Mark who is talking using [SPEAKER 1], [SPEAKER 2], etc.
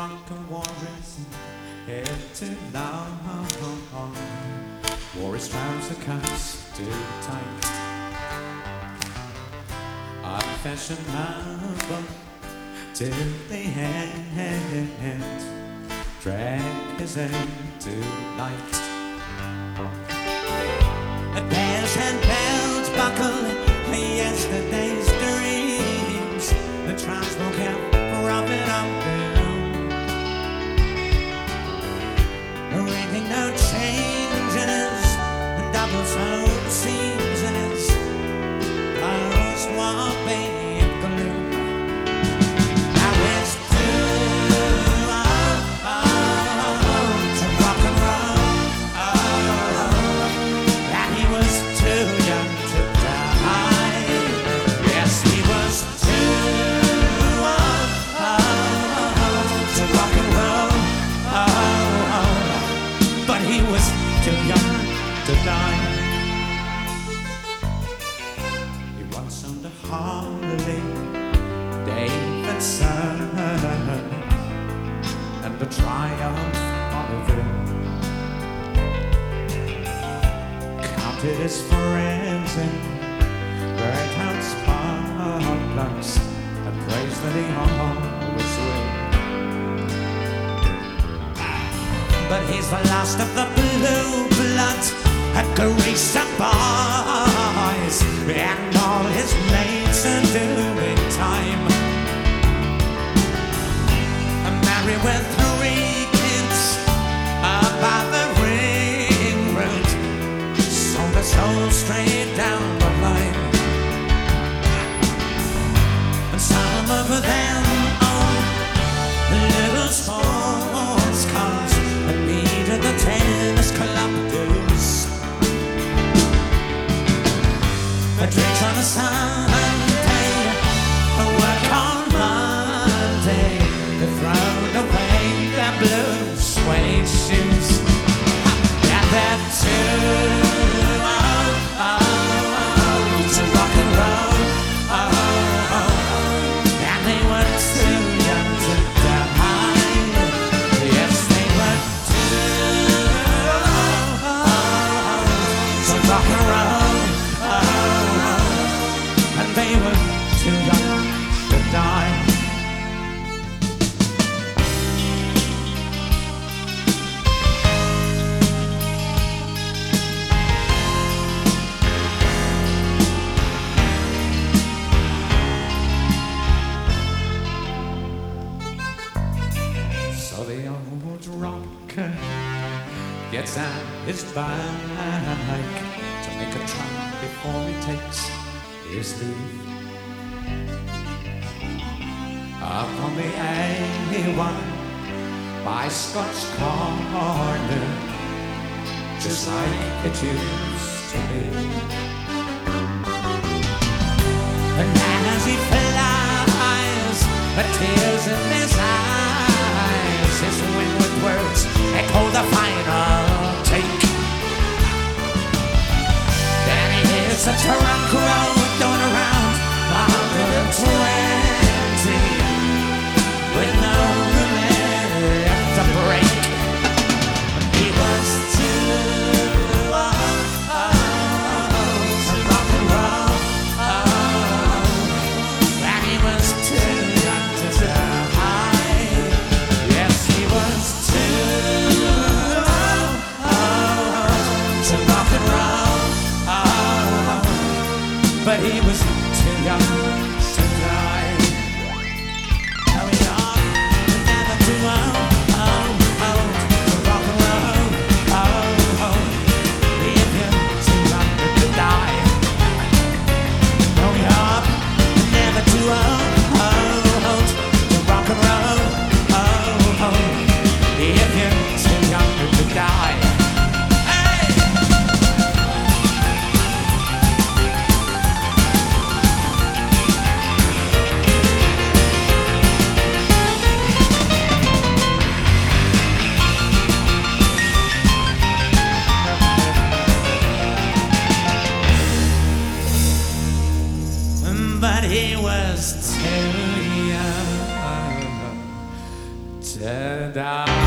[SPEAKER 1] drunken warriors head to long. Wore his trouser cuffs too tight, unfashionable till the end. Drag his aim to light. Bears and bells buckle yesterday's dreams. The townsfolk kept rubbing up them, ringing no change in his double soap seams in his post-war babe gloom. Now it's to rock and roll, and he was too young to die. Yes, he was too to rock and roll, but he was too young to die. He once owned a Harley Davidson and a Triumph Bonneville. Counted his friends in Greyhound sparklers and praised that he always will. But he's the last of the blue bloods and greaser boys, and all his mates are doing time. Married with 3 kids by the ring road, sold his soul straight down the line. And some of them own little sports cars and meet at the tennis club dues. A drinks on a Sunday, a work on Monday. They thrown away their blue suede shoes, and they're too to rock and roll, and they were too young to die. Yes, they were too to rock and roll, and they were too young to die. So the old rocker gets out his bike to make a trot before he takes his leave. Up on the A1 by Scotch Corner, just like it used to be. And as he flies, the tears in his eyes, his windward words echo the final take. Then he hears a trunk road going around 120 with no room left to break. He was too to rock and roll, and he was too young to die. Yes, he was too to rock and roll, but he to die.